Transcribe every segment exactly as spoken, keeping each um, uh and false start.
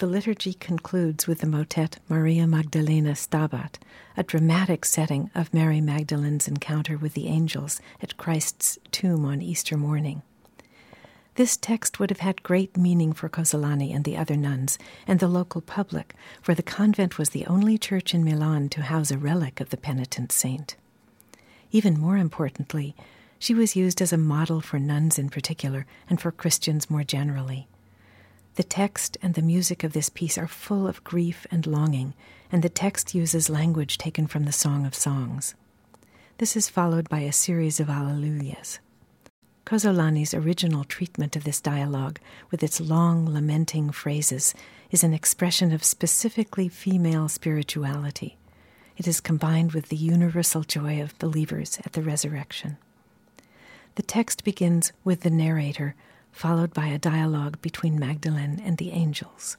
the liturgy concludes with the motet Maria Magdalena Stabat, a dramatic setting of Mary Magdalene's encounter with the angels at Christ's tomb on Easter morning. This text would have had great meaning for Cosolani and the other nuns and the local public, for the convent was the only church in Milan to house a relic of the penitent saint. Even more importantly, she was used as a model for nuns in particular and for Christians more generally. The text and the music of this piece are full of grief and longing, and the text uses language taken from the Song of Songs. This is followed by a series of alleluias. Cosolani's original treatment of this dialogue, with its long, lamenting phrases, is an expression of specifically female spirituality. It is combined with the universal joy of believers at the resurrection. The text begins with the narrator, followed by a dialogue between Magdalene and the angels.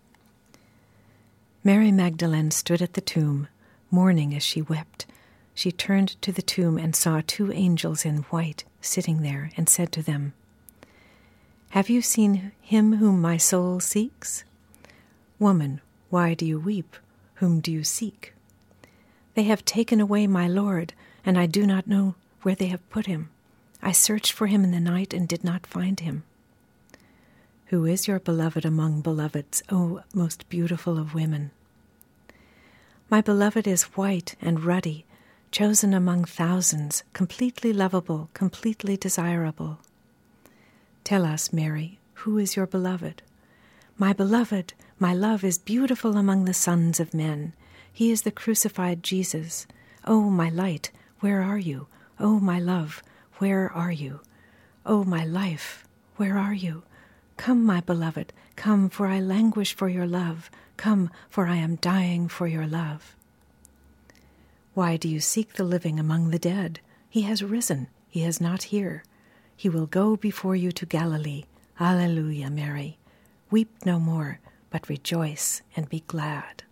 Mary Magdalene stood at the tomb, mourning as she wept. She turned to the tomb and saw two angels in white sitting there, and said to them, "Have you seen him whom my soul seeks? Woman, why do you weep? Whom do you seek? They have taken away my Lord, and I do not know where they have put him. I searched for him in the night and did not find him." "Who is your beloved among beloveds, O most beautiful of women?" "My beloved is white and ruddy, chosen among thousands, completely lovable, completely desirable." "Tell us, Mary, who is your beloved?" "My beloved, my love, is beautiful among the sons of men. He is the crucified Jesus. Oh, my light, where are you? Oh, my love, where are you? Oh, my life, where are you? Come, my beloved, come, for I languish for your love. Come, for I am dying for your love." "Why do you seek the living among the dead? He has risen, he is not here. He will go before you to Galilee. Alleluia, Mary. Weep no more, but rejoice and be glad."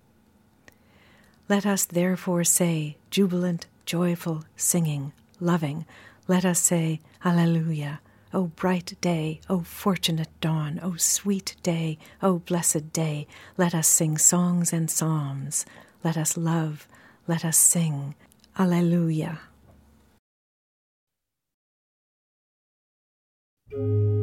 Let us therefore say, jubilant, joyful, singing, loving, let us say, Alleluia. O bright day, O fortunate dawn, O sweet day, O blessed day, let us sing songs and psalms. Let us love, let us sing. Alleluia.